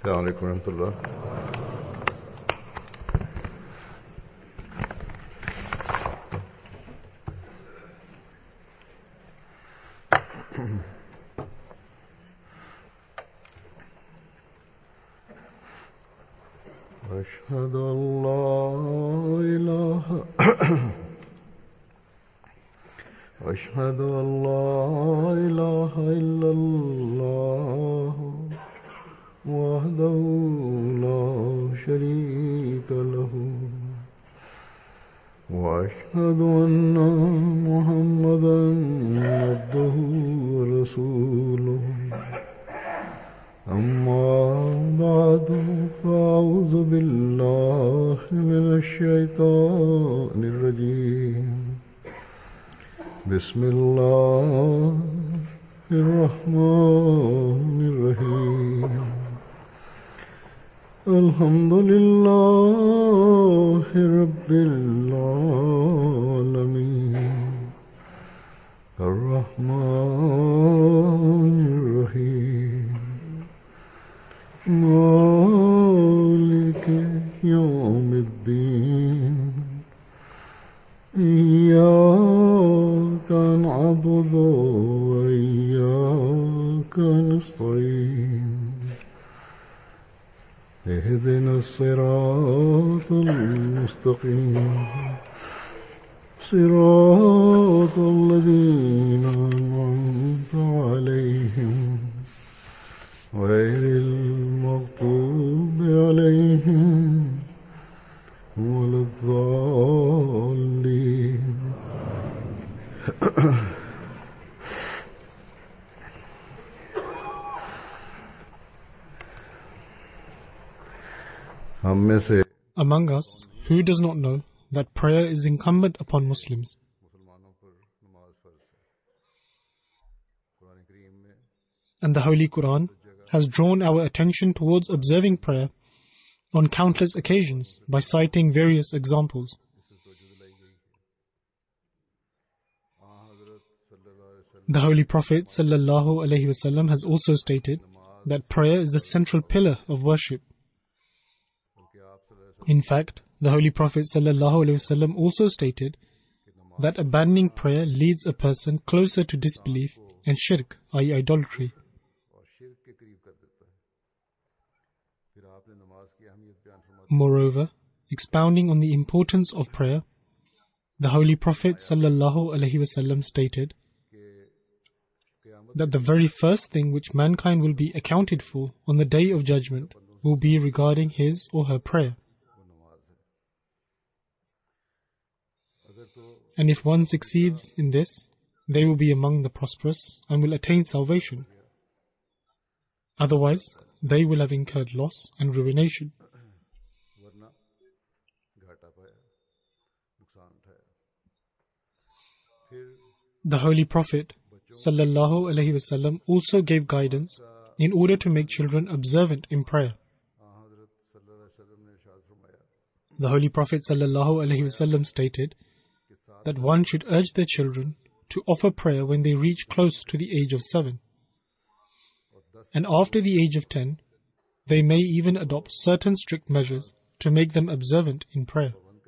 السلام عليكم ورحمة الله. أشهد أن لا إله أشهد أن لا إله إلا الله وحده لا شريك له وأشهد أن محمدا عبده ورسوله أما بعد فأعوذ بالله من الشيطان الرجيم بسم الله الرحمن الرحيم الحمد لله رب العالمين الرحمن الرحيم مالك يوم الدين إياك نعبد وإياك نستعين اهدنا الصراط المستقيم صراط الذين أنعمت عليهم غير المغضوب عليهم ولا الضالين. Among us, who does not know that prayer is incumbent upon Muslims? And the Holy Quran has drawn our attention towards observing prayer on countless occasions by citing various examples. The Holy Prophet ﷺ has also stated that prayer is the central pillar of worship. In fact, the Holy Prophet ﷺ also stated that abandoning prayer leads a person closer to disbelief and shirk, i.e. idolatry. Moreover, expounding on the importance of prayer, the Holy Prophet ﷺ stated that the very first thing which mankind will be accounted for on the Day of Judgment will be regarding his or her prayer. And if one succeeds in this, they will be among the prosperous and will attain salvation. Otherwise, they will have incurred loss and ruination. The Holy Prophet ﷺ also gave guidance in order to make children observant in prayer. The Holy Prophet ﷺ stated that one should urge their children to offer prayer when they reach close to the age of 7. And after the age of 10, they may even adopt certain strict measures to make them observant in prayer.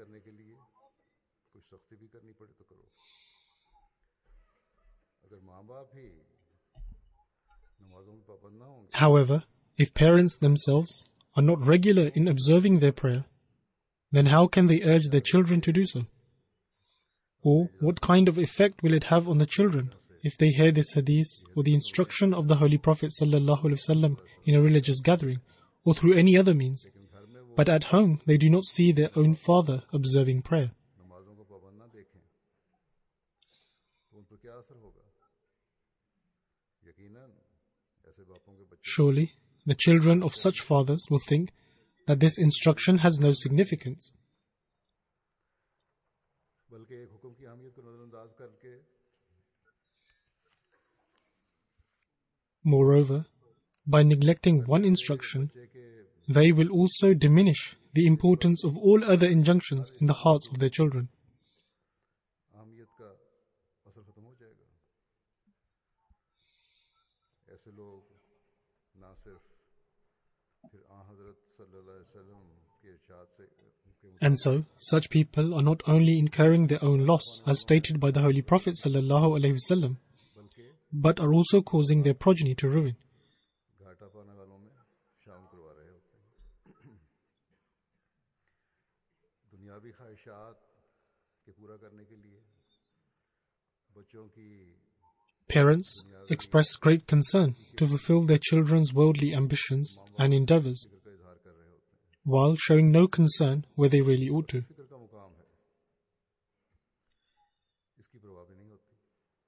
However, if parents themselves are not regular in observing their prayer, then how can they urge their children to do so? Or what kind of effect will it have on the children if they hear this hadith or the instruction of the Holy Prophet ﷺ in a religious gathering or through any other means, but at home they do not see their own father observing prayer? Surely, the children of such fathers will think that this instruction has no significance. Moreover, by neglecting one instruction, they will also diminish the importance of all other injunctions in the hearts of their children. And so, such people are not only incurring their own loss, as stated by the Holy Prophet ﷺ, but are also causing their progeny to ruin. घाटा पाने वालों में शामिल करवा रहे होते हैं। दुनियावी ख्वाहिशात के पूरा करने के लिए बच्चों की Parents express great concern to fulfill their children's worldly ambitions and endeavors, फिक्र का इजहार कर रहे होते हैं। while showing no concern where they really ought to. फिक्र का मुकाम है, इसकी परवाह भी नहीं होती।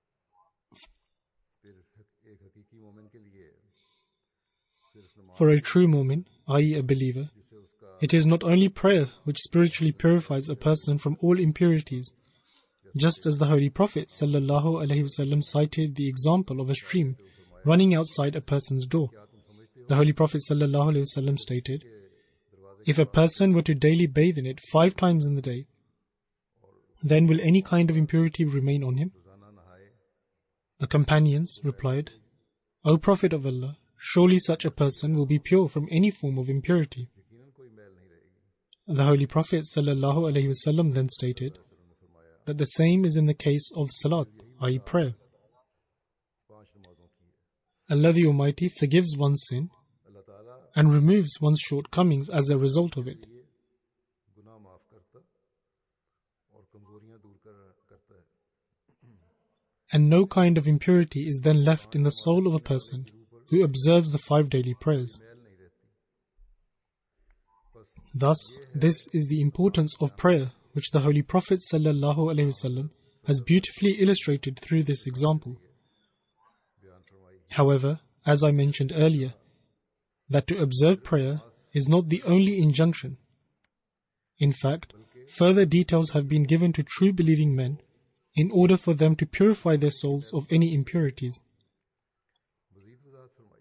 फिर एक हकीकी मोमिन के लिए सिर्फ नमाज For a true mu'min, i.e. a believer, जिससे उसका it is not only prayer which spiritually purifies a person from all impurities, just as the Holy Prophet ﷺ cited the example of a stream running outside a person's door. The Holy Prophet ﷺ stated, if a person were to daily bathe in it 5 times in the day, then will any kind of impurity remain on him? रोजाना नहाए The companions replied, O Prophet of Allah, surely such a person will be pure from any form of impurity. यकीनन कोई मैल नहीं रहेगी। The Holy Prophet ﷺ then stated that the same is in the case of salat, i.e. prayer. 5 नमाजों की है। Allah the Almighty forgives one's sin अल्लाह ताला and removes one's shortcomings as a result of it. ये गुनाह माफ करता और कमजोरियां दूर करता है। And no kind of impurity is then left in the soul of a person who observes the 5 daily prayers. मैल नहीं रहती। बस Thus, this is the importance of prayer, which the Holy Prophet ﷺ has beautifully illustrated through this example. बयान फरमाई। However, as I mentioned earlier, that to observe prayer is not the only injunction. In fact, further details have been given to true believing men in order for them to purify their souls of any impurities. मज़ीद वज़ाहत फरमाई।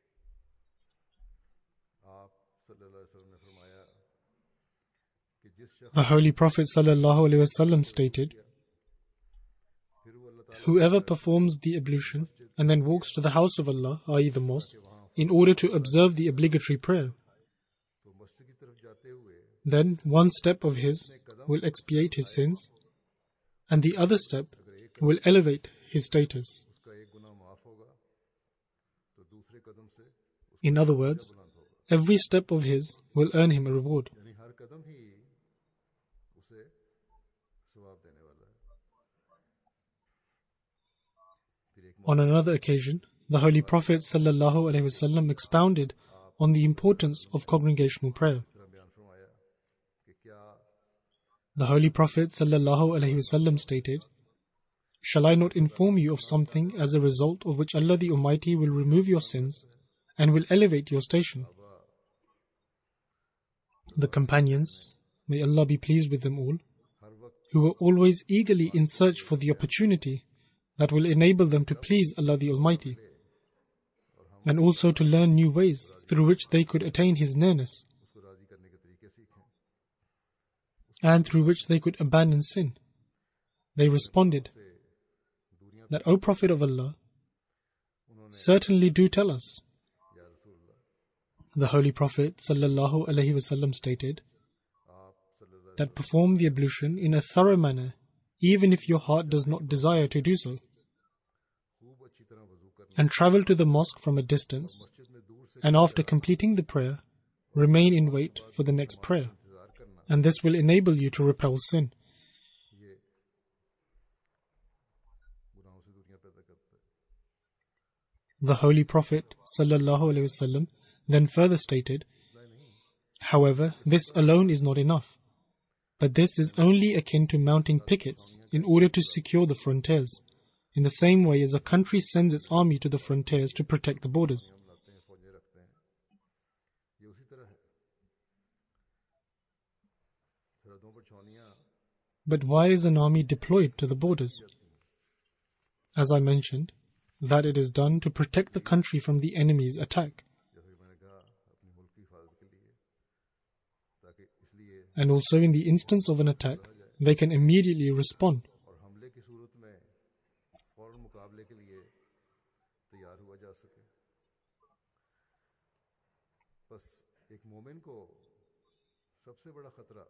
आप सल्लल्लाहु अलैहि वसल्लम ने फरमाया कि जिस शख्स The Holy Prophet ﷺ stated, फिर वो अल्लाह ताला whoever performs the ablution and then walks to the house of Allah, i.e. the mosque, in order to observe the obligatory prayer, तो मस्जिद की तरफ जाते हुए then one step of his will expiate his sins, and the other step will elevate his status. उसका एक गुनाह माफ होगा तो दूसरे कदम से उसका In other words, बुलंद होगा। every step of his will earn him a reward. यानी हर कदम ही उसे सवाब देने वाला है। फिर एक On another occasion, the Holy Prophet ﷺ expounded on the importance of congregational prayer. तरह बयान फरमाया कि क्या The Holy Prophet ﷺ stated, Shall I not inform you of something as a result of which Allah the Almighty will remove your sins and will elevate your station? The companions, may Allah be pleased with them all, हर वक्त who were always eagerly in search for the opportunity that will enable them to please Allah the Almighty, and also to learn new ways through which they could attain His nearness, उसको राजी करने के तरीके सीखें। and through which they could abandon sin, they responded that, O Prophet of Allah, certainly do tell us. या रसूल अल्लाह, The Holy Prophet ﷺ stated आप सल्लल्लाहु that perform the ablution in a thorough manner, even if your heart does not desire to do so, खूब अच्छी तरह वजू करना, and travel to the mosque from a distance, मस्जिद में दूर से and after completing the prayer, remain in wait for the next prayer, इंतजार करना, and this will enable you to repel sin. ये गुनाहों से दूरियां पैदा करता है। The Holy Prophet ﷺ then further stated, however, this alone is not enough, but this is only akin to mounting pickets in order to secure the frontiers, in the same way as a country sends its army to the frontiers to protect the borders. हम लाते हैं, फौजें रखते हैं, ये उसी तरह है। सरहदों पर छावनियां But why is an army deployed to the borders? As I mentioned, that it is done to protect the country from the enemy's attack, जैसे कि मैंने कहा अपने मुल्क की हिफाजत के लिए, ताकि इसलिए and also in the instance of an attack, they can immediately respond. और हमले की सूरत में फौरन मुकाबले के लिए तैयार हुआ जा सके। बस बस एक मोमिन को सबसे बड़ा खतरा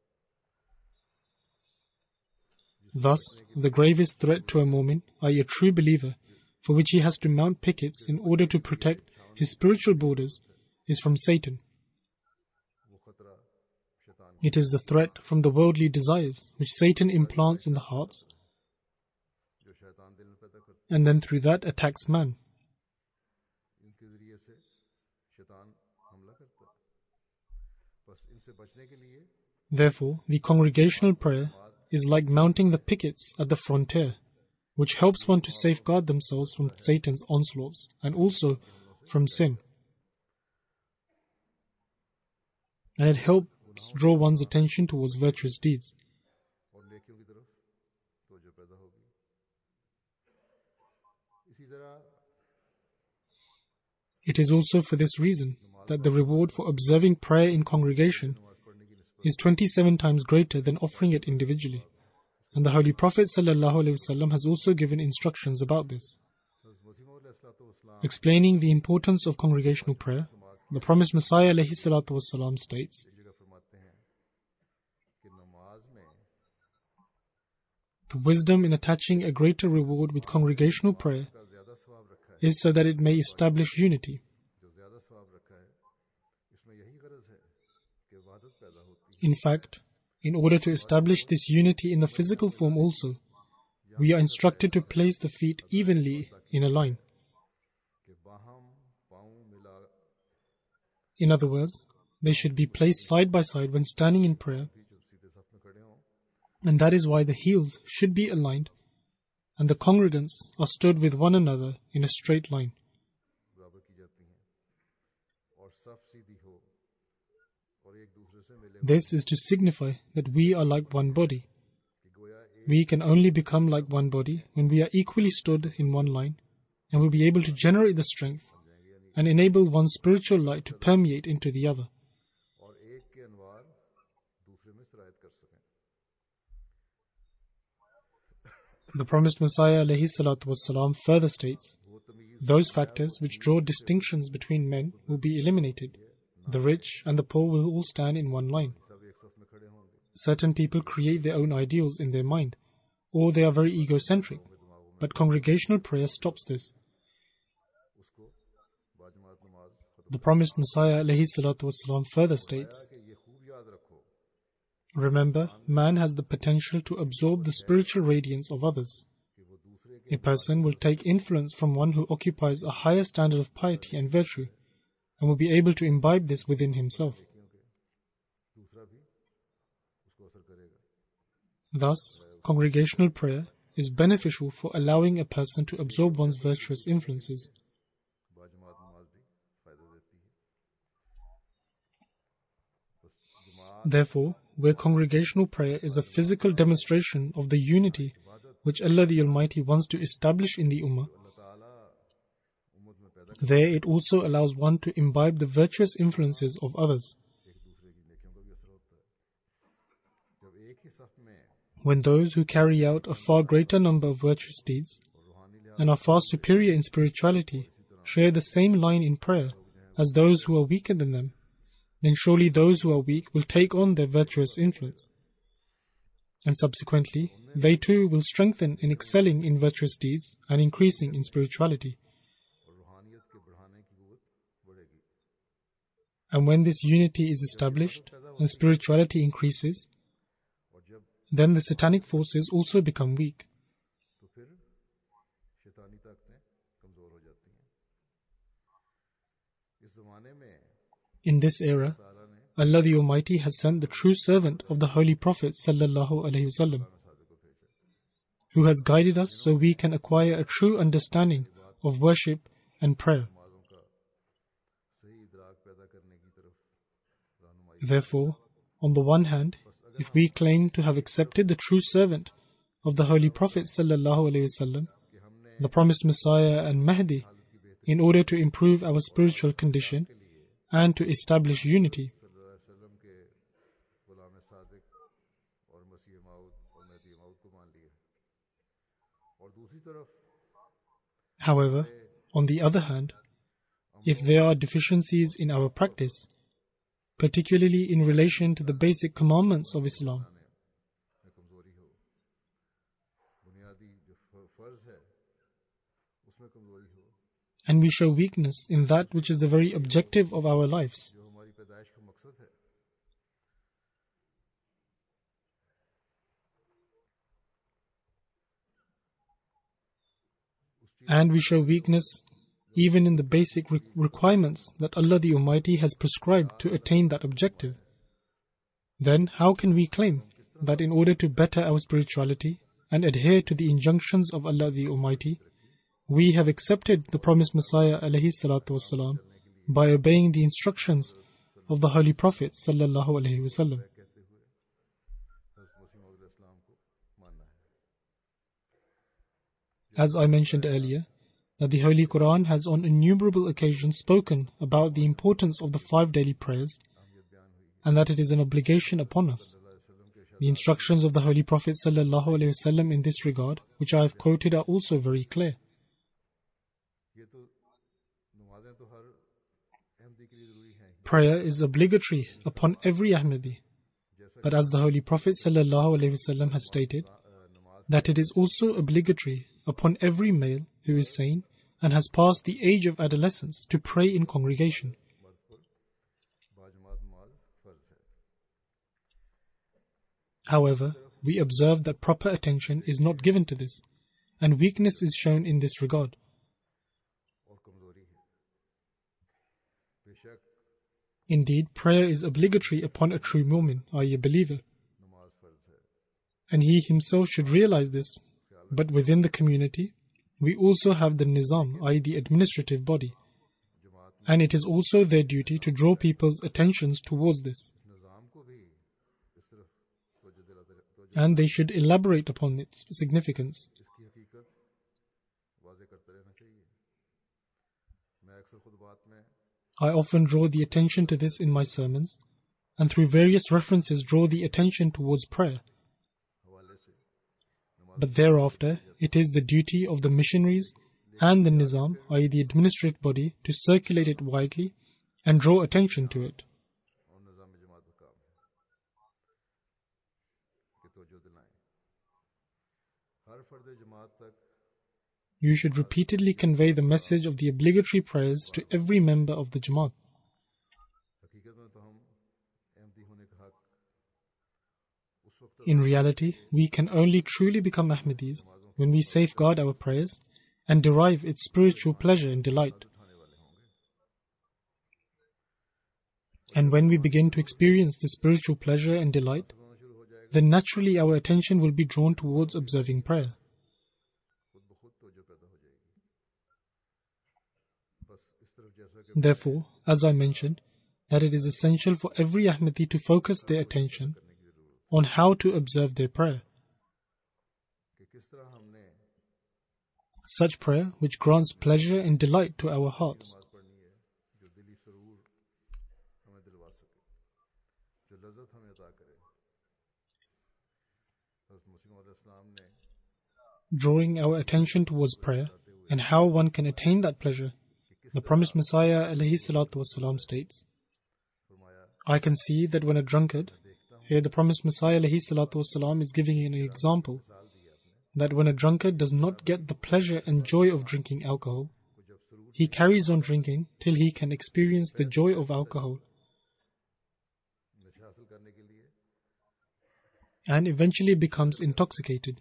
Thus, the gravest threat to a Mu'min, i.e. a true believer, for which he has to mount pickets in order to protect his spiritual borders, is from Satan. वो खतरा शैतान It is the threat from the worldly desires which Satan implants in the hearts जो शैतान दिल में पैदा करता and then through that attacks man. है इनके जरिए से शैतान हमला करता है बस इनसे बचने के लिए Therefore, the congregational prayer is like mounting the pickets at the frontier, which helps one to safeguard themselves from Satan's onslaughts and also from sin. And it helps draw one's attention towards virtuous deeds. और नेकियों की तरफ तवज्जो पैदा होगी इसी तरह It is also for this reason that the reward for observing prayer in congregation नमाज पढ़ने की निस्बत is 27 times greater than offering it individually. And the Holy Prophet ﷺ has also given instructions about this. मसीह मौद अलैहिस्सलाम Explaining the importance of congregational prayer, the promised Messiah ﷺ states, एक जगह फरमाते हैं कि नमाज में the wisdom in attaching a greater reward with congregational prayer का ज्यादा सवाब रखा है is so that it may establish unity. जो ज्यादा सवाब रखा है इसमें यही गरज है कि इबादत पैदा होती है In fact, in order to establish this unity in the physical form also, we are instructed to place the feet evenly in a line. कि बाहम पाँव मिला In other words, they should be placed side by side when standing in prayer, भी जब सीधे साफ में खड़े हों and that is why the heels should be aligned and the congregants are stood with one another in a straight line. बराबर की जाती हैं और साफ सीधी हो और एक दूसरे से मिले This is to signify that we are like one body. कि गोया एक We can only become like one body when we are equally stood in one line and will be able to generate the strength and enable one's spiritual light to permeate into the other. और एक के अनवार दूसरे में सरायत कर सकें The promised Messiah ﷺ further states, वो तमीज़ those factors which draw distinctions between men will be eliminated. The rich and the poor will all stand in one line. सब एक सफ में खड़े होंगे Certain people create their own ideals in their mind, or they are very egocentric. But congregational prayer stops this. उसको बाजमात नमाज खत्म The promised Messiah ﷺ further states, कि ये खूब याद रखो remember, man has the potential to absorb the spiritual radiance of others. कि वो दूसरे के A person will take influence from one who occupies a higher standard of piety and virtue, and will be able to imbibe this within himself. दूसरा भी उसको असर करेगा Thus, congregational prayer is beneficial for allowing a person to absorb one's virtuous influences. बाजमात नमाज भी फायदा देती है बस जमात Therefore, where congregational prayer is a physical demonstration of the unity which Allah the Almighty wants to establish in the Ummah, अल्लाह ताला उम्मत में पैदा there it also allows one to imbibe the virtuous influences of others. एक दूसरे की नेकियों का भी असर होता है जब एक ही सफ में When those who carry out a far greater number of virtuous deeds और रूहानी लिहाज and are far superior in spirituality share the same line in prayer as those who are weaker than them, then surely those who are weak will take on their virtuous influence. And subsequently, they too will strengthen in excelling in virtuous deeds and increasing in spirituality. और रूहानियत के बढ़ाने की कुव्वत बढ़ेगी And when this unity is established and spirituality increases, और जब then the satanic forces also become weak. तो फिर शैतानी ताकतें कमजोर हो जाती हैं इस जमाने में In this era, ताला ने Allah the Almighty has sent the true servant of the Holy Prophet sallallahu alaihi wasallam, सादे को भेजा who has guided us so we can acquire a true understanding of worship and prayer. नमाजों का सही इदराक पैदा करने की तरफ रहनुमाई Therefore, on the one hand, if we claim to have accepted the true servant of the Holy Prophet sallallahu alaihi wasallam, कि हमने the promised Messiah and Mahdi, in order to improve our spiritual condition and to establish unity, सल्लल्लाहु अलैहि वसल्लम के गुलाम सादिक और मसीह माऊद और मेहदी माऊद को मान लिया और दूसरी तरफ however, on the other hand, if there are deficiencies in our practice, particularly in relation to the basic commandments of Islam. में कमज़ोरी हो, बुनियादी जो फ़र्ज़ है उसमें कमज़ोरी हो, And we show weakness in that which is the very objective of our lives. जो हमारी पैदाइश का मकसद है, And we show weakness even in the basic requirements that Allah the Almighty has prescribed to attain that objective. Then how can we claim that in order to better our spirituality and adhere to the injunctions of Allah the Almighty, we have accepted the promised Messiah alayhi salatu wasalam by obeying the instructions of the Holy Prophet sallallahu alaihi wasallam? कहते हुए हज़रत मसीह मौऊद अलैहिस्सलाम को मानना है। As I mentioned earlier, that the Holy Quran has on innumerable occasions spoken about the importance of the 5 daily prayers and that it is an obligation upon us. The instructions of the Holy Prophet ﷺ in this regard, which I have quoted, are also very clear. ये तो नमाज़ें तो हर अहमदी के लिए ज़रूरी हैं, Prayer is obligatory upon every Ahmadi. But as the Holy Prophet ﷺ has stated, that it is also obligatory upon every male who is sane and has passed the age of adolescence to pray in congregation. बाजमात नमाज फ़र्ज़ है। However, we observe that proper attention is not given to this, and weakness is shown in this regard. और कमज़ोरी है। बेशक Indeed, prayer is obligatory upon a true mu'min, i.e. a believer, नमाज फ़र्ज़ है, and he himself should realize this. But within the community, we also have the nizam, i.e. the administrative body, and it is also their duty to draw people's attentions towards this, निज़ाम को भी इस तरफ तवज्जो दिलाते and they should elaborate upon its significance. इसकी हकीकत वाज़े करते रहना चाहिए। मैं अक्सर खुतबात में I often draw the attention to this in my sermons, and through various references draw the attention towards prayer. हवाले से But thereafter, it is the duty of the missionaries and the nizam, i.e. the administrative body, to circulate it widely and draw attention to it. और निज़ाम जमात का काम है कि तवज्जो दिलाएं। हर फ़र्द जमात तक You should repeatedly convey the message of the obligatory prayers to every member of the Jamaat. हकीकत में तो हम अहमदी होने का हक उस वक्त In reality, we can only truly become Ahmadis when we safeguard our prayers and derive its spiritual pleasure and delight. उठाने वाले होंगे। And when we begin to experience the spiritual pleasure and delight, होना शुरू हो जाएगा, then naturally our attention will be drawn towards observing prayer. खुद ब खुद तवज्जो पैदा हो जाएगी। बस इस तरफ जैसा कि Therefore, as I mentioned, that it is essential for every Ahmadi to focus their attention on how to observe their prayer. कि किस तरह हमने Such prayer which grants pleasure and delight to our hearts. नमाज पढ़नी है जो दिली सुरूर हमें दिलवा सके, जो लज़्ज़त हमें अता करे। हज़रत मसीह मौऊद अलैहिस्सलाम ने Drawing our attention towards prayer and how one can attain that pleasure, the promised Messiah alayhi salatu wasalam states, फरमाया, I can see that when a drunkard, here the promised Messiah alayhi salatu wasalam is giving an example, that when a drunkard does not get the pleasure and joy of drinking alcohol, he carries on drinking till he can experience the joy of alcohol नशा हासिल करने के लिए and eventually becomes intoxicated.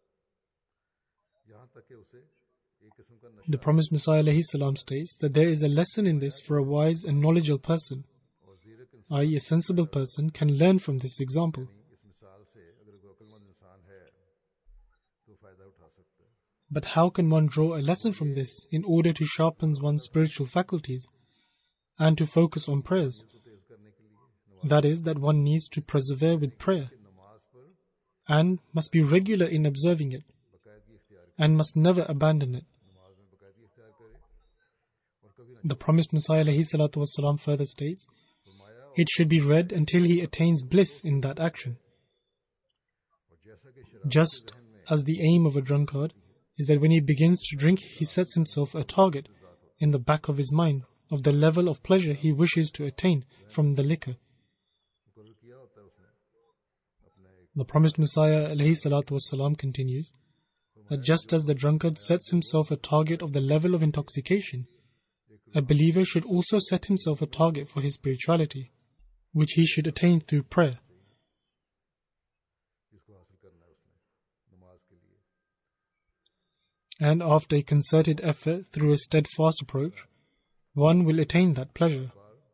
यहाँ तक कि उसे एक किस्म का नशा The promised Messiah alayhi salam states that there is a lesson in this for a wise and knowledgeable person, और ज़ीरक i.e. a sensible person can learn from this example. इस मिसाल से अगर कोई अक्लमंद इंसान है तो फ़ायदा उठा सकता है। But how can one draw a lesson from this in order to sharpen one's spiritual faculties and to focus on prayers? तो तेज़ करने के लिए That is, that one needs to persevere with prayer नमाज पर and must be regular in observing it बाकायदगी इख्तियार and must never abandon it. नमाज में बाकायदगी इख्तियार करे और कभी ना The promised Messiah alayhi salatu wasalam further states, फरमाया, it should be read until he attains bliss in that action. और जैसा कि शराब Just as the aim of a drunkard is that when he begins to drink, he sets himself a target in the back of his mind of the level of pleasure he wishes to attain from the liquor. The promised Messiah ﷺ continues that just as the drunkard sets himself a target of the level of intoxication, a believer should also set himself a target for his spirituality, which he should attain through prayer. And after a concerted effort through a steadfast approach, one will attain that pleasure.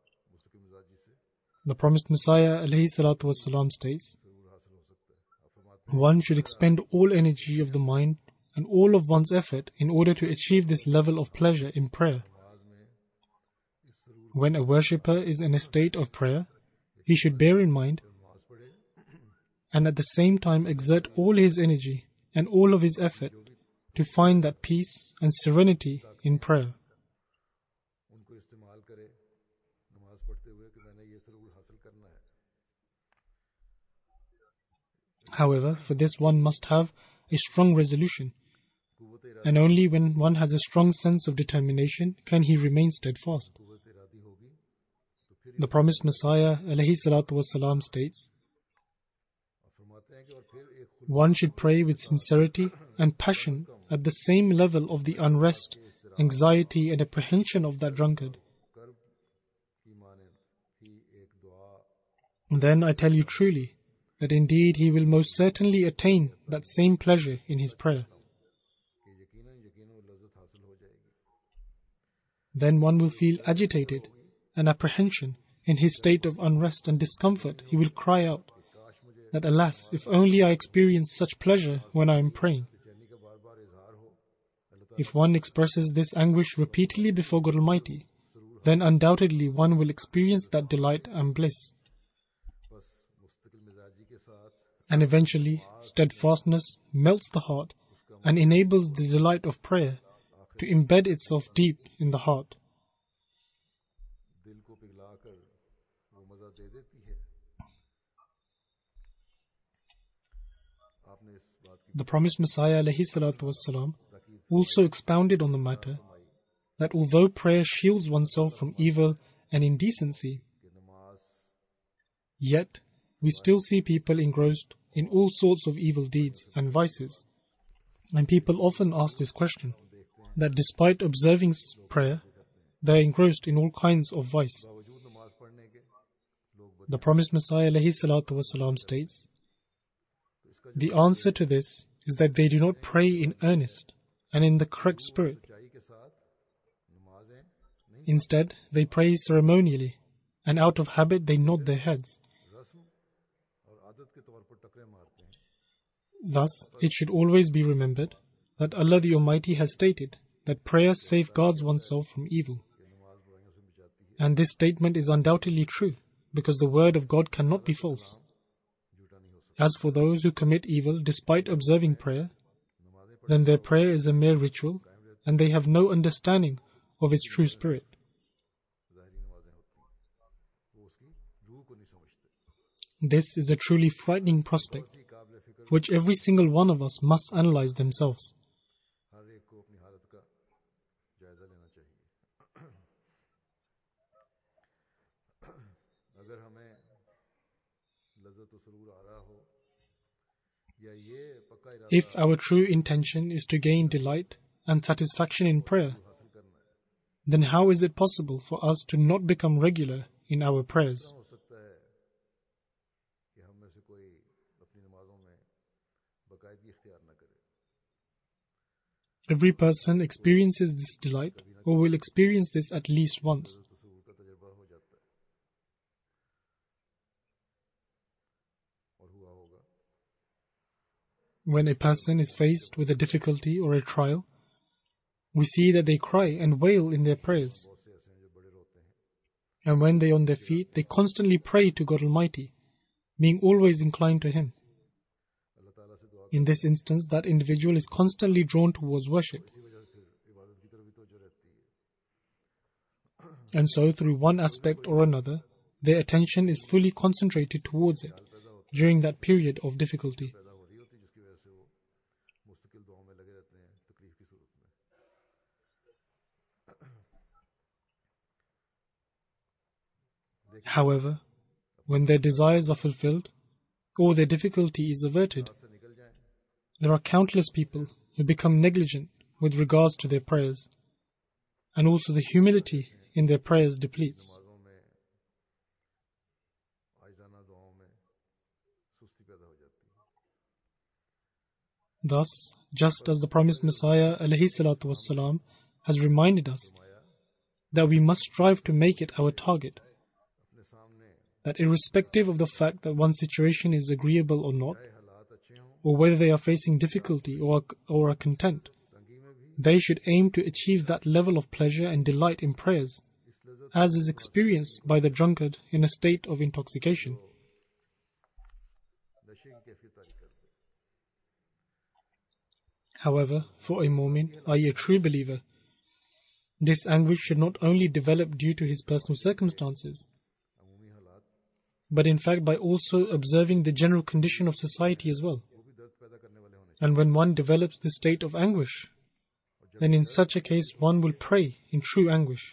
The promised Messiah ﷺ states, one should expend all energy of the mind and all of one's effort in order to achieve this level of pleasure in prayer. When a worshipper is in a state of prayer, he should bear in mind and at the same time exert all his energy and all of his effort to find that peace and serenity in prayer. However, for this one must have a strong resolution, and only when one has a strong sense of determination can he remain steadfast. The promised Messiah ﷺ states, one should pray with sincerity and passion at the same level of the unrest, anxiety and apprehension of that drunkard. Then I tell you truly that indeed he will most certainly attain that same pleasure in his prayer. Then one will feel agitated and apprehension. In his state of unrest and discomfort, he will cry out that, alas, if only I experienced such pleasure when I am praying. If one expresses this anguish repeatedly before God Almighty, then undoubtedly one will experience that delight and bliss. And eventually, steadfastness melts the heart and enables the delight of prayer to embed itself deep in the heart. The promised Messiah ﷺ also expounded on the matter that although prayer shields oneself from evil and indecency, yet we still see people engrossed in all sorts of evil deeds and vices. And people often ask this question, that despite observing prayer, they are engrossed in all kinds of vice. The promised Messiah ﷺ states, the answer to this is that they do not pray in earnest and in the correct spirit. Instead, they pray ceremonially, and out of habit they nod their heads. Thus, it should always be remembered that Allah the Almighty has stated that prayer safeguards oneself from evil. And this statement is undoubtedly true, because the word of God cannot be false. As for those who commit evil despite observing prayer, then their prayer is a mere ritual and they have no understanding of its true spirit. This is a truly frightening prospect, which every single one of us must analyze themselves. If our true intention is to gain delight and satisfaction in prayer, then how is it possible for us to not become regular in our prayers? Every person experiences this delight or will experience this at least once. When a person is faced with a difficulty or a trial, we see that they cry and wail in their prayers. And when they are on their feet, they constantly pray to God Almighty, being always inclined to Him. In this instance, that individual is constantly drawn towards worship. And so, through one aspect or another, their attention is fully concentrated towards it during that period of difficulty. However, when their desires are fulfilled or their difficulty is averted, there are countless people who become negligent with regards to their prayers, and also the humility in their prayers depletes. Thus, just as the promised Messiah ﷺ has reminded us that we must strive to make it our target, that irrespective of the fact that one's situation is agreeable or not, or whether they are facing difficulty or are content, they should aim to achieve that level of pleasure and delight in prayers, as is experienced by the drunkard in a state of intoxication. However, for a mu'min, i.e. a true believer, this anguish should not only develop due to his personal circumstances, but in fact by also observing the general condition of society as well. And when one develops this state of anguish, then in such a case one will pray in true anguish.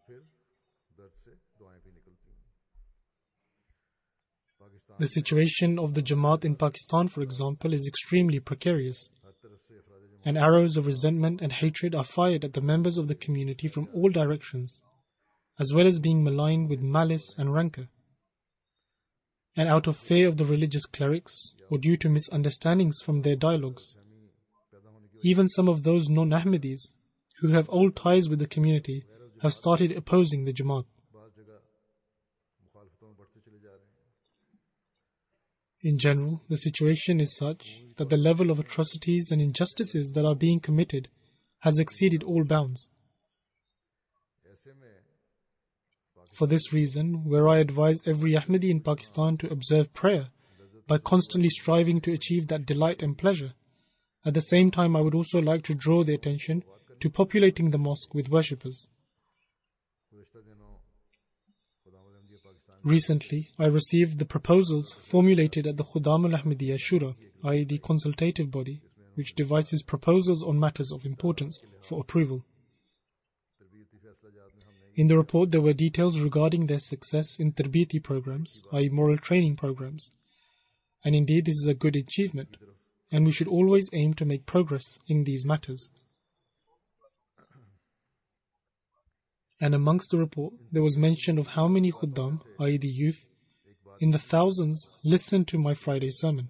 The situation of the Jamaat in Pakistan, for example, is extremely precarious, and arrows of resentment and hatred are fired at the members of the community from all directions, as well as being maligned with malice and rancor. And out of fear of the religious clerics, or due to misunderstandings from their dialogues, even some of those non-Ahmadis who have old ties with the community have started opposing the Jamaat. In general, the situation is such that the level of atrocities and injustices that are being committed has exceeded all bounds. For this reason, where I advise every Ahmadi in Pakistan to observe prayer by constantly striving to achieve that delight and pleasure, at the same time I would also like to draw the attention to populating the mosque with worshippers. Recently, I received the proposals formulated at the Khudam al-Ahmadiyya Shura, i.e. the consultative body, which devises proposals on matters of importance for approval. In the report, there were details regarding their success in tarbiyati programs, i.e. moral training programs. And indeed, this is a good achievement, and we should always aim to make progress in these matters. And amongst the report, there was mention of how many khuddam, i.e. the youth, in the thousands listened to my Friday sermon.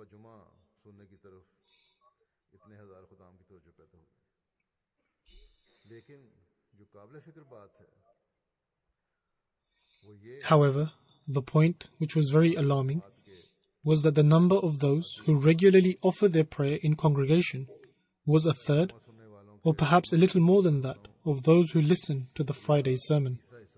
However, the point which was very alarming was that the number of those who regularly offer their prayer in congregation was a third, or perhaps a little more than that, of those who listen to the Friday sermon.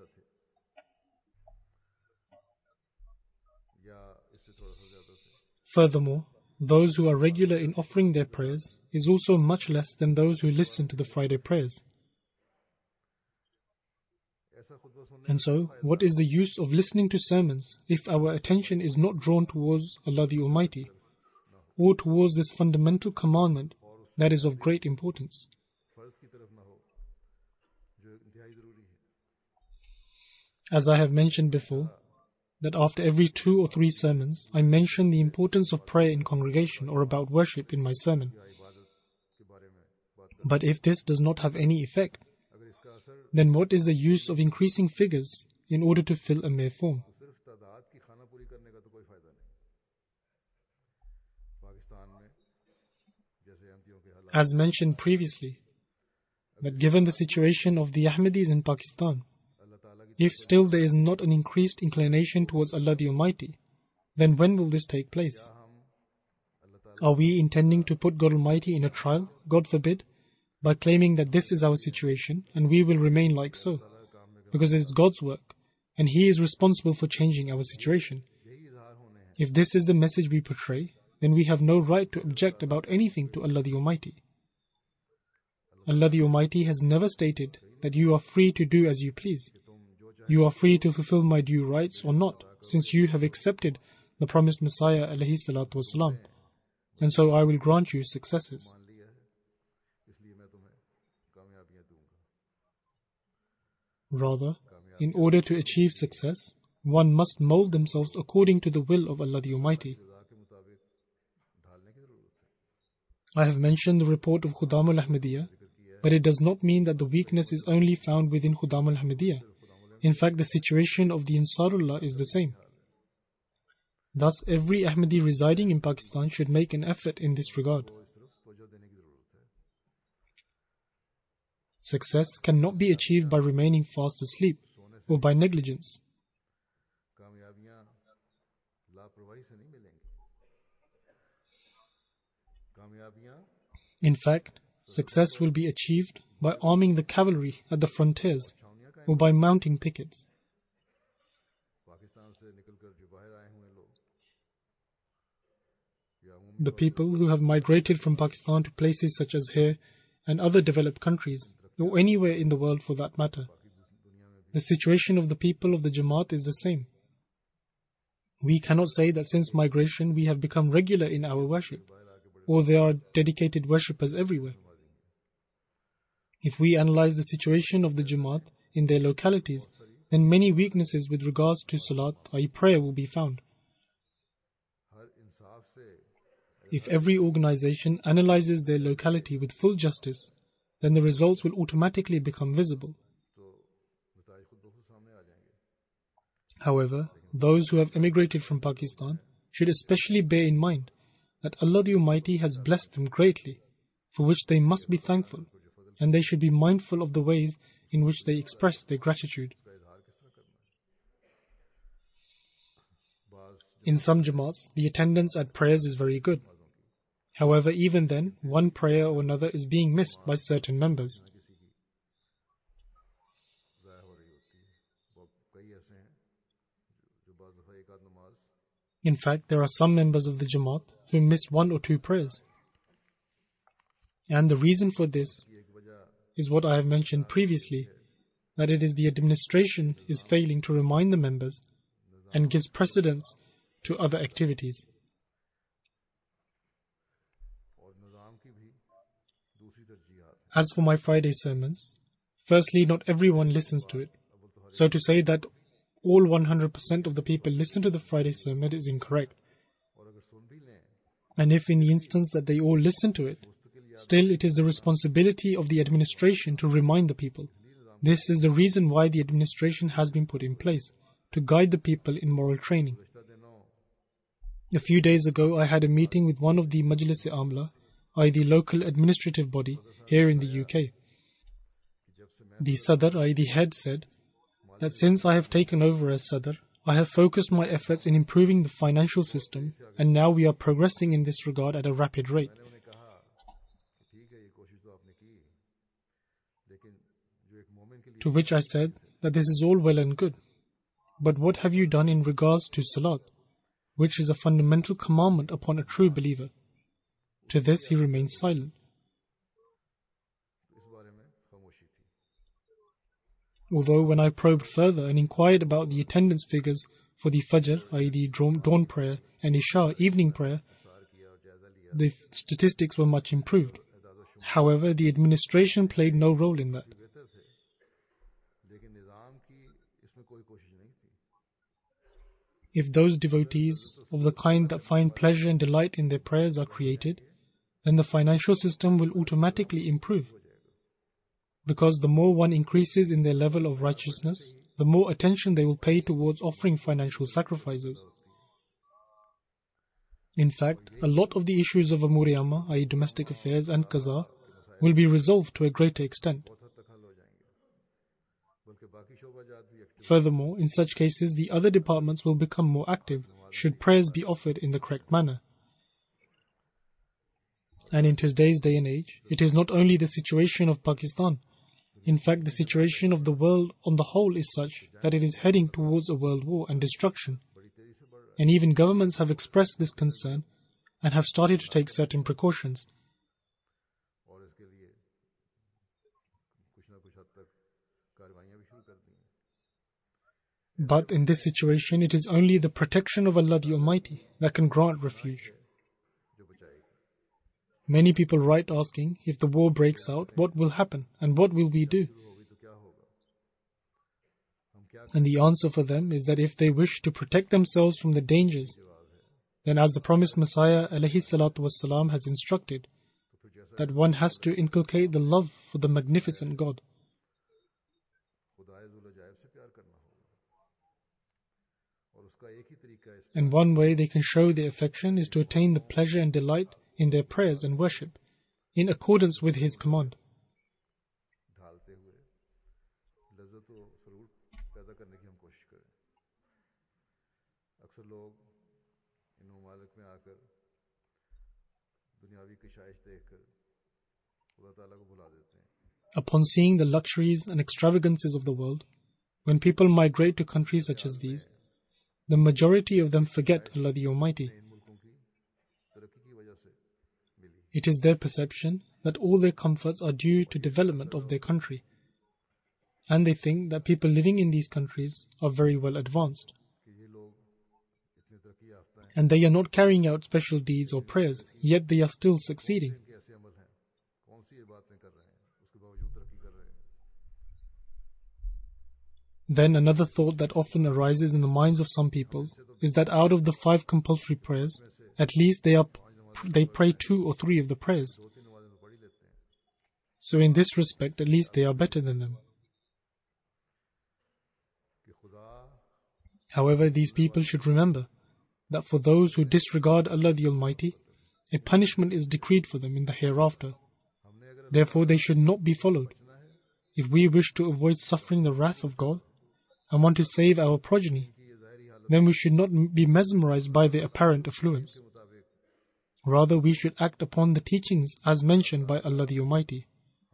Furthermore, those who are regular in offering their prayers is also much less than those who listen to the Friday prayers. And so, what is the use of listening to sermons if our attention is not drawn towards Allah the Almighty, or towards this fundamental commandment that is of great importance? As I have mentioned before, that after every 2 or 3 sermons, I mention the importance of prayer in congregation or about worship in my sermon. But if this does not have any effect, then what is the use of increasing figures in order to fill a mere form? As mentioned previously, that given the situation of the Ahmadis in Pakistan, if still there is not an increased inclination towards Allah the Almighty, then when will this take place? Are we intending to put God Almighty in a trial, God forbid, by claiming that this is our situation and we will remain like so, because it is God's work and He is responsible for changing our situation? If this is the message we portray, then we have no right to object about anything to Allah the Almighty. Allah the Almighty has never stated that you are free to do as you please. You are free to fulfill my due rights or not, since you have accepted the promised Messiah ﷺ, and so I will grant you successes. Rather, in order to achieve success, one must mold themselves according to the will of Allah the Almighty. I have mentioned the report of Khudam al-Ahmadiyya, but it does not mean that the weakness is only found within Khudam al-Ahmadiyya. In fact, the situation of the Ansarullah is the same. Thus, every Ahmadi residing in Pakistan should make an effort in this regard. Success cannot be achieved by remaining fast asleep or by negligence. In fact, success will be achieved by arming the cavalry at the frontiers or by mounting pickets. The people who have migrated from Pakistan to places such as here and other developed countries, or anywhere in the world for that matter, the situation of the people of the Jamaat is the same. We cannot say that since migration we have become regular in our worship, or there are dedicated worshippers everywhere. If we analyze the situation of the Jamaat in their localities, then many weaknesses with regards to Salat, i.e. prayer, will be found. If every organization analyzes their locality with full justice, then the results will automatically become visible. However, those who have emigrated from Pakistan should especially bear in mind that Allah the Almighty has blessed them greatly, for which they must be thankful, and they should be mindful of the ways in which they express their gratitude. In some Jamaats, the attendance at prayers is very good. However, even then, one prayer or another is being missed by certain members. In fact, there are some members of the Jamaat who miss one or two prayers. And the reason for this is what I have mentioned previously, that it is the administration is failing to remind the members and gives precedence to other activities. As for my Friday sermons, firstly, not everyone listens to it. So to say that all 100% of the people listen to the Friday sermon is incorrect. And if in the instance that they all listen to it, still it is the responsibility of the administration to remind the people. This is the reason why the administration has been put in place, to guide the people in moral training. A few days ago, I had a meeting with one of the Majlis-e-Amla, i.e. the local administrative body here in the UK. The Sadr, i.e. the head, said that since I have taken over as Sadr, I have focused my efforts in improving the financial system, and now we are progressing in this regard at a rapid rate. To which I said that this is all well and good, but what have you done in regards to Salat, which is a fundamental commandment upon a true believer? To this he remained silent. Although when I probed further and inquired about the attendance figures for the Fajr, i.e. the dawn prayer, and Isha, evening prayer, the statistics were much improved. However, the administration played no role in that. If those devotees of the kind that find pleasure and delight in their prayers are created, then the financial system will automatically improve. Because the more one increases in their level of righteousness, the more attention they will pay towards offering financial sacrifices. In fact, a lot of the issues of Amur-e Amma, i.e. domestic affairs and Qaza, will be resolved to a greater extent. Furthermore, in such cases, the other departments will become more active should prayers be offered in the correct manner. And in today's day and age, it is not only the situation of Pakistan. In fact, the situation of the world on the whole is such that it is heading towards a world war and destruction. And even governments have expressed this concern and have started to take certain precautions. But in this situation, it is only the protection of Allah the Almighty that can grant refuge. Many people write asking, if the war breaks out, what will happen and what will we do? And the answer for them is that if they wish to protect themselves from the dangers, then as the promised Messiah ﷺ has instructed, that one has to inculcate the love for the magnificent God. And one way they can show their affection is to attain the pleasure and delight in their prayers and worship, in accordance with His command. Upon seeing the luxuries and extravagances of the world, when people migrate to countries such as these, the majority of them forget Allah the Almighty. It is their perception that all their comforts are due to development of their country, and they think that people living in these countries are very well advanced, and they are not carrying out special deeds or prayers, yet they are still succeeding. Then another thought that often arises in the minds of some people is that out of the 5 compulsory prayers, at least they pray 2 or 3 of the prayers. So in this respect, at least they are better than them. However, these people should remember that for those who disregard Allah the Almighty, a punishment is decreed for them in the hereafter. Therefore, they should not be followed. If we wish to avoid suffering the wrath of God and want to save our progeny, then we should not be mesmerized by their apparent affluence. Rather, we should act upon the teachings as mentioned by Allah the Almighty.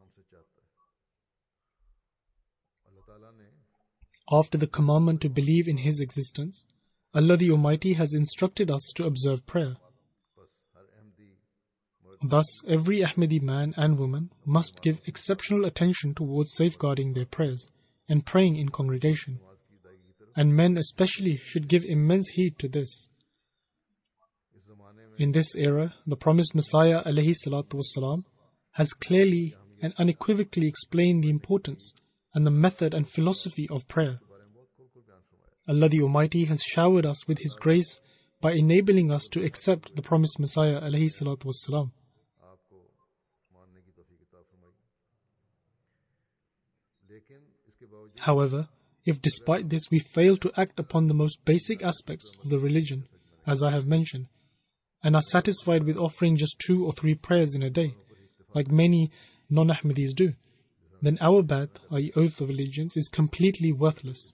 After the commandment to believe in His existence, Allah the Almighty has instructed us to observe prayer. Thus, every Ahmadi man and woman must give exceptional attention towards safeguarding their prayers and praying in congregation. And men especially should give immense heed to this. In this era, the promised Messiah ﷺ has clearly and unequivocally explained the importance and the method and philosophy of prayer. Allah the Almighty has showered us with His grace by enabling us to accept the promised Messiah ﷺ. However, if despite this we fail to act upon the most basic aspects of the religion, as I have mentioned, and are satisfied with offering just 2 or 3 prayers in a day, like many non-Ahmadis do, then our bai'at, i.e. oath of allegiance, is completely worthless.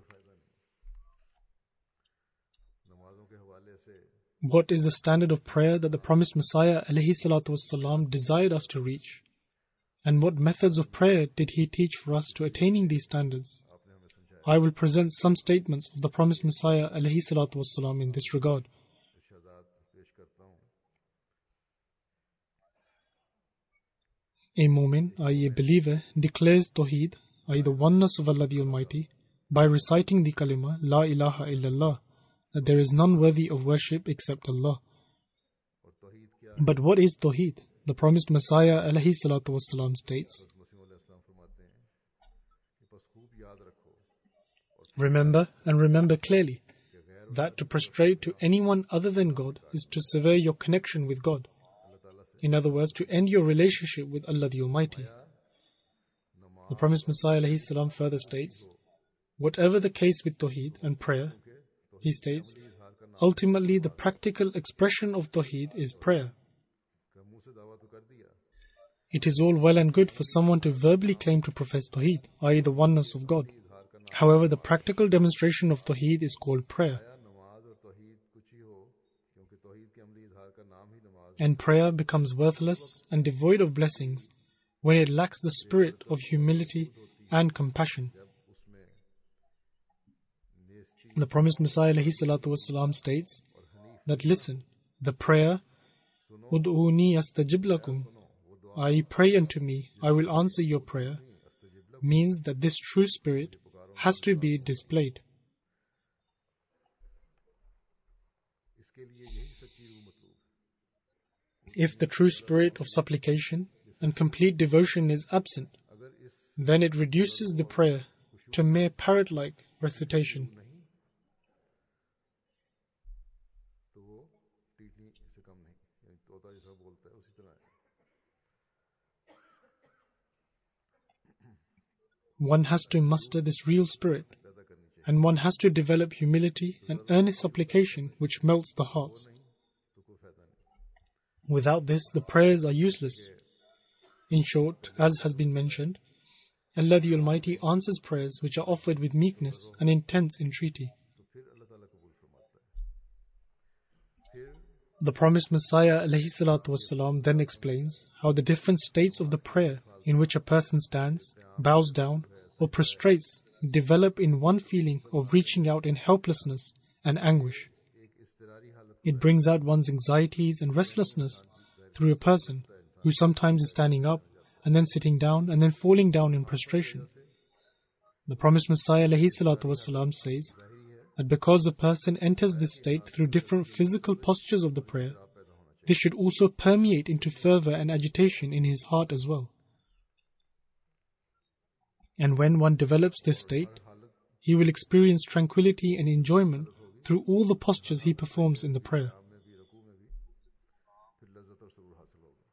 What is the standard of prayer that the promised Messiah ﷺ desired us to reach? And what methods of prayer did He teach for us to attaining these standards? I will present some statements of the promised Messiah ﷺ in this regard. A mu'min, i.e. a believer, declares Tawheed, i.e. the oneness of Allah the Almighty, by reciting the kalima, La ilaha illallah, that there is none worthy of worship except Allah. But what is Tawheed? The promised Messiah ﷺ states, Remember and remember clearly that to prostrate to anyone other than God is to sever your connection with God. In other words, to end your relationship with Allah the Almighty. The promised Messiah ﷺ further states, whatever the case with Tawheed and prayer, he states, ultimately the practical expression of Tawheed is prayer. It is all well and good for someone to verbally claim to profess Tawheed, i.e. the oneness of God. However, the practical demonstration of Tawheed is called prayer. And prayer becomes worthless and devoid of blessings when it lacks the spirit of humility and compassion. The promised Messiah ﷺ states that, listen, the prayer, Ud'uni astajib lakum, i.e. pray unto me, I will answer your prayer, means that this true spirit has to be displayed. If the true spirit of supplication and complete devotion is absent, then it reduces the prayer to mere parrot-like recitation. नहीं तो वो टीटनी से कम नहीं, यानी तोता जैसा बोलता है उसी तरह है. One has to muster this real spirit, पैदा करनी चाहिए, and one has to develop humility and earnest supplication which melts the hearts. नहीं तो कोई फायदा नहीं. Without this, the prayers are useless. In short, as has been mentioned, Allah the Almighty answers prayers which are offered with meekness and intense entreaty. तो फिर अल्लाह ताला कबूल फरमाता है. फिर The promised Messiah ﷺ then explains how the different states of the prayer in which a person stands, bows down, or prostrates develop in one feeling of reaching out in helplessness and anguish. एक इस्तरारी हालत It brings out one's anxieties and restlessness through a person who sometimes is standing up and then sitting down and then falling down in prostration. The promised Messiah ﷺ says that because a person enters this state through different physical postures of the prayer, this should also permeate into fervor and agitation in his heart as well. And when one develops this state, he will experience tranquility and enjoyment through all the postures he performs in the prayer. में भी रकू में भी फिर लज्जत और सुरूर हासिल होगा.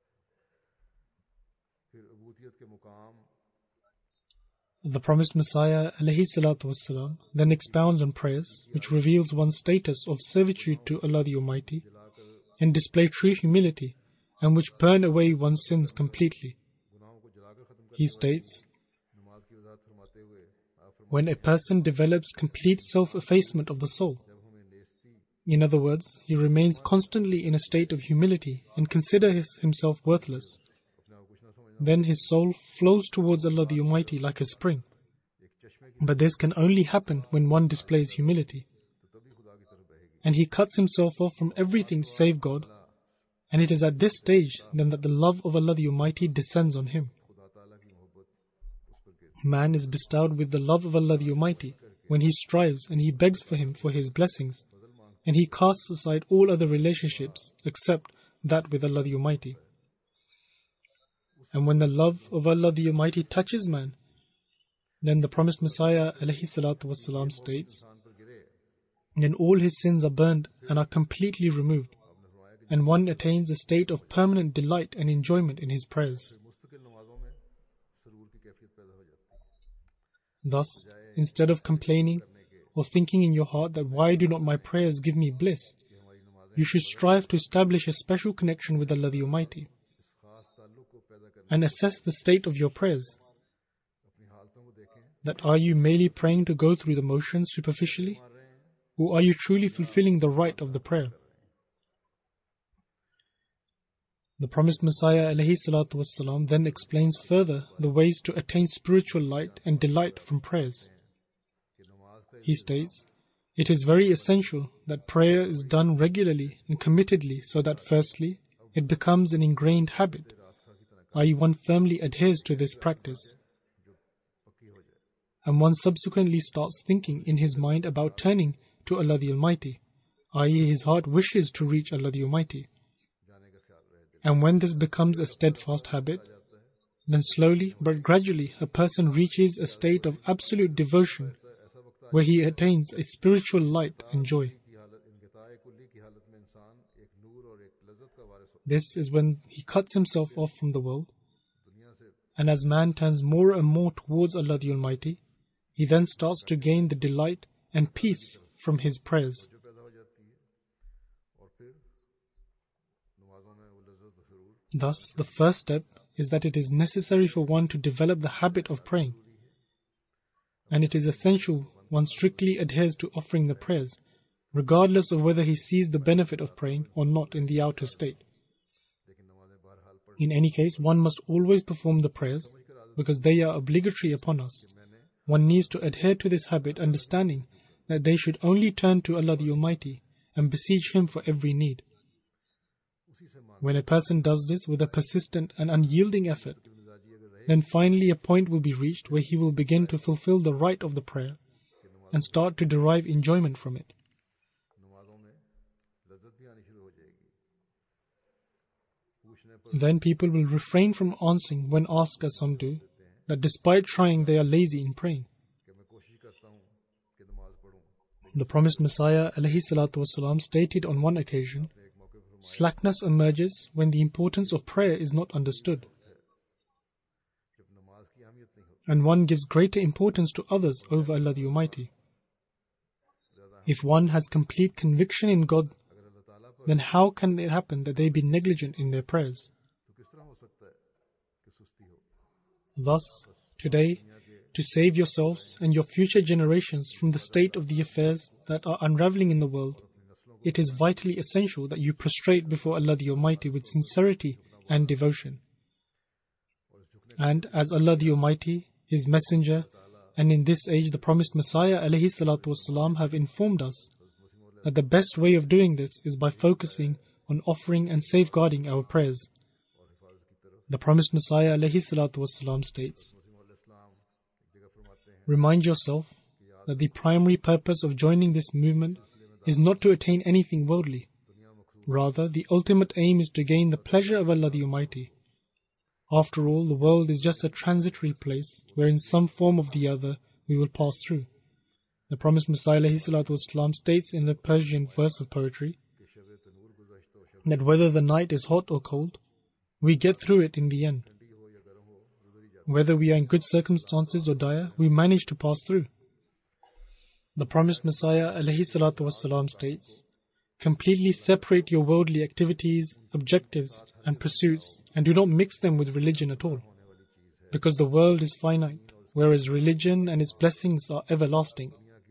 फिर अबूदियत के मुकाम The promised Messiah ﷺ then expounds on prayers which reveals one's status of servitude to Allah the Almighty and display true humility and which burn away one's sins completely. गुनाहों को जलाकर खत्म कर He states, नमाज की वजाहत फरमाते हुए आप फरमाते when a person develops complete self-effacement of the soul, जब हमें नेस्ती in other words, he remains constantly in a state of humility and considers himself worthless, अपने आप कुछ ना समझना, then his soul flows towards Allah the Almighty like a spring. एक चश्मे की But this can only happen when one displays humility. तो तभी खुदा की तरफ बहेगी. And he cuts himself off from everything save God. And it is at this stage then that the love of Allah the Almighty descends on him. खुदा ताला की मोहब्बत उस पर गिरती Man is bestowed with the love of Allah the Almighty when he strives and he begs for him for his blessings, and he casts aside all other relationships except that with Allah the Almighty. And when the love of Allah the Almighty touches man, then the promised Messiah ﷺ states, इंसान पर गिरे. then all his sins are burned and are completely removed, and one attains a state of permanent delight and enjoyment in his prayers. मुस्तकिल नमाजों में सरूर की कैफियत पैदा हो जाती है. Thus, instead of complaining or thinking in your heart that why do not my prayers give me bliss, कि हमारी नमाजें you should strive to establish a special connection with Allah the Almighty इस खास ताल्लुक को पैदा करने and assess the state of your prayers. अपनी हालतों को देखें. That are you merely praying to go through the motions superficially, मार रहे हैं or are you truly fulfilling the rite of the prayer? The promised Messiah ﷺ then explains further the ways to attain spiritual light and delight from prayers. कि नमाज का He states, it is very essential that prayer is done regularly and committedly so that firstly, it becomes an ingrained habit, रास्ता की तरह i.e. one firmly adheres to this practice, जो पक्की हो जाए. and one subsequently starts thinking in his mind about turning to Allah the Almighty, i.e. his heart wishes to reach Allah the Almighty. जाने का ख्याल रहे. And when this becomes a steadfast habit, then slowly but gradually a person reaches a state of absolute devotion ऐसा वक्त where he attains a spiritual light and joy. की हालत इनक़िताए कुल्ली की हालत में इंसान एक नूर और एक लज्जत का वारिस हो. This is when he cuts himself off from the world, दुनिया से and as man turns more and more towards Allah the Almighty, he then starts to gain the delight and peace from his prayers. जो पैदा हो जाती है और फिर नमाजों में वो लज्जत और सुरूर Thus, the first step is that it is necessary for one to develop the habit of praying, and it is essential one strictly adheres to offering the prayers, regardless of whether he sees the benefit of praying or not in the outer state. लेकिन नमाजें बहरहाल पढ़ In any case, one must always perform the prayers because they are obligatory upon us. One needs to adhere to this habit, understanding that they should only turn to Allah the Almighty and beseech Him for every need. उसी से मान When a person does this with a persistent and unyielding effort, मिजाजी अगर रहे then finally a point will be reached where he will begin to fulfill the rite of the prayer and start to derive enjoyment from it. नमाजों में लज्जत भी आनी शुरू हो जाएगी. पूछने पर Then people will refrain from answering when asked as some do, that despite trying they are lazy in praying. कि मैं कोशिश करता हूँ The promised Messiah ﷺ stated on one occasion, slackness emerges when the importance of prayer is not understood, and one gives greater importance to others over Allah the Almighty. If one has complete conviction in God, then how can it happen that they be negligent in their prayers? Thus, today, to save yourselves and your future generations from the state of the affairs that are unraveling in the world, it is vitally essential that you prostrate before Allah the Almighty with sincerity and devotion. And as Allah the Almighty, His Messenger, and in this age the promised Messiah ﷺ have informed us that the best way of doing this is by focusing on offering and safeguarding our prayers. The promised Messiah ﷺ states, remind yourself that the primary purpose of joining this movement is not to attain anything worldly. Rather, the ultimate aim is to gain the pleasure of Allah the Almighty. After all, the world is just a transitory place where in some form or the other we will pass through. The promised Messiah ﷺ states in the Persian verse of poetry that whether the night is hot or cold, we get through it in the end. Whether we are in good circumstances or dire, we manage to pass through. The promised Messiah ﷺ states, completely separate your worldly activities, objectives, and pursuits, and do not mix them with religion at all, because the world is finite, whereas religion and its blessings are everlasting.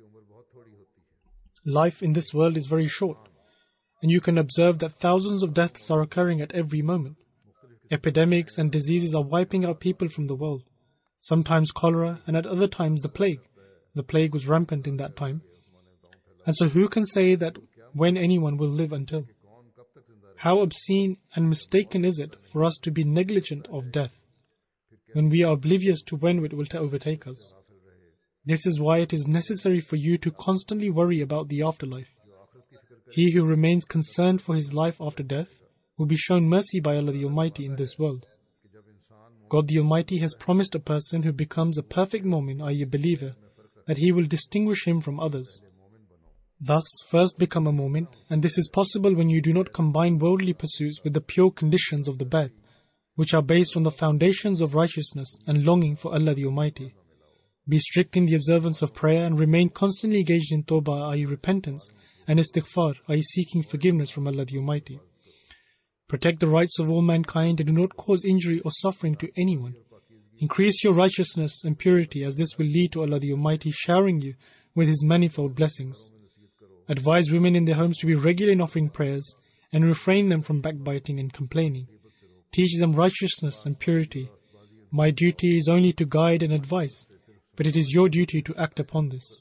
Life in this world is very short, and you can observe that thousands of deaths are occurring at every moment. Epidemics and diseases are wiping out people from the world, sometimes cholera and at other times the plague. The plague was rampant in that time. And so who can say that when anyone will live until? How obscene and mistaken is it for us to be negligent of death, when we are oblivious to when it will overtake us? This is why it is necessary for you to constantly worry about the afterlife. He who remains concerned for his life after death will be shown mercy by Allah the Almighty in this world. God the Almighty has promised a person who becomes a perfect mu'min, i.e. a believer, that He will distinguish him from others. Thus, first become a mu'min, and this is possible when you do not combine worldly pursuits with the pure conditions of the ba'ath, which are based on the foundations of righteousness and longing for Allah the Almighty. Be strict in the observance of prayer and remain constantly engaged in tawbah, i.e. repentance, and istighfar, i.e. seeking forgiveness from Allah the Almighty. Protect the rights of all mankind and do not cause injury or suffering to anyone. Increase your righteousness and purity, as this will lead to Allah the Almighty showering you with His manifold blessings. Advise women in their homes to be regular in offering prayers and refrain them from backbiting and complaining. Teach them righteousness and purity. My duty is only to guide and advise, but it is your duty to act upon this.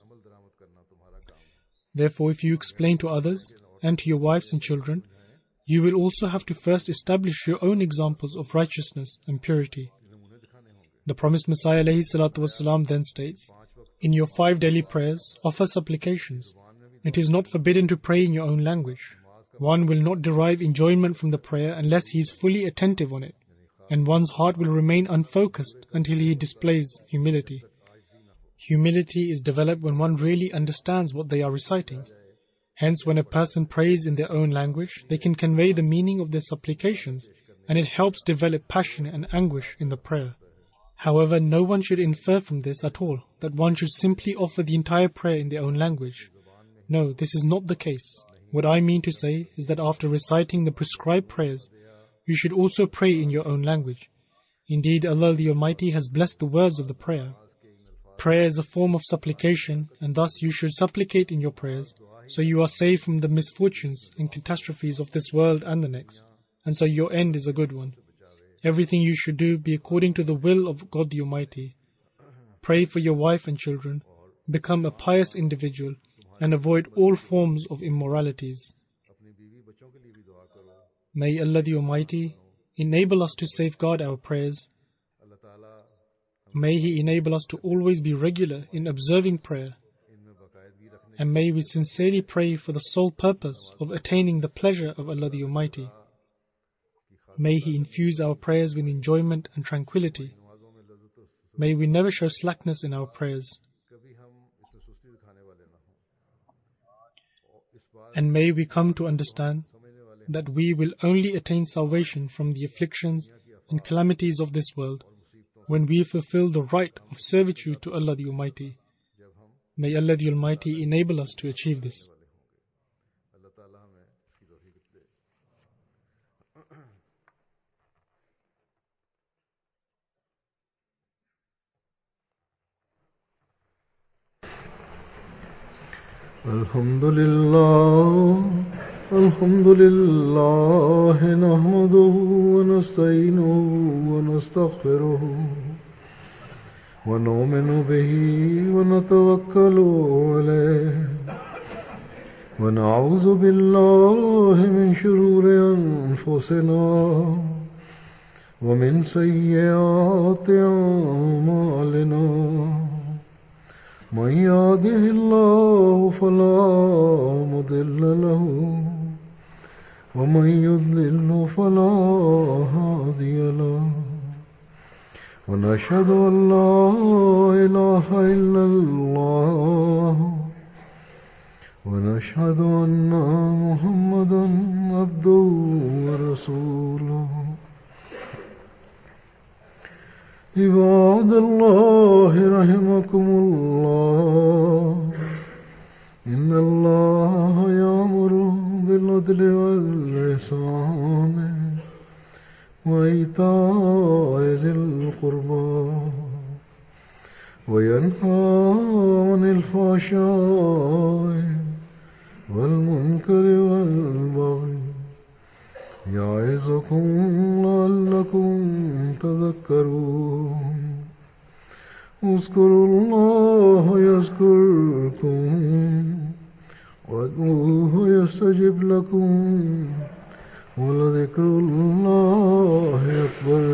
Therefore, if you explain to others and to your wives and children, you will also have to first establish your own examples of righteousness and purity. The promised Messiah ﷺ then states, in your 5 daily prayers, offer supplications. It is not forbidden to pray in your own language. One will not derive enjoyment from the prayer unless he is fully attentive on it, and one's heart will remain unfocused until he displays humility. Humility is developed when one really understands what they are reciting. Hence, when a person prays in their own language, they can convey the meaning of their supplications, and it helps develop passion and anguish in the prayer. However, no one should infer from this at all that one should simply offer the entire prayer in their own language. No, this is not the case. What I mean to say is that after reciting the prescribed prayers, you should also pray in your own language. Indeed, Allah the Almighty has blessed the words of the prayer. Prayer is a form of supplication, and thus you should supplicate in your prayers, so you are saved from the misfortunes and catastrophes of this world and the next, and so your end is a good one. Everything you should do be according to the will of God the Almighty. Pray for your wife and children, become a pious individual, and avoid all forms of immoralities. May Allah the Almighty enable us to safeguard our prayers. May He enable us to always be regular in observing prayer. And may we sincerely pray for the sole purpose of attaining the pleasure of Allah the Almighty. May He infuse our prayers with enjoyment and tranquility. May we never show slackness in our prayers. And may we come to understand that we will only attain salvation from the afflictions and calamities of this world when we fulfill the right of servitude to Allah the Almighty. May Allah the Almighty enable us to achieve this. Alhamdulillah nahmaduhu wa nasta'inuhu wa nastaghfiruhu wa nu'minu bihi wa natawakkalu alayhi wa na'udhu billahi min shururi anfusina wa min sayyiati a'malina. من يهده الله فلا مضل له ومن يضلل فلا هادي له ونشهد أن لا إله إلا الله ونشهد أن محمدا عبده ورسوله. عباد الله رحمكم الله إن الله يأمر بالعدل والإحسان وإيتاء ذي القربى وينهى عن الفحشاء والمنكر والبغي يعظكم لعلكم تذكرون. اذكروا الله يذكركم وادعوه يستجب لكم ولذكر الله أكبر.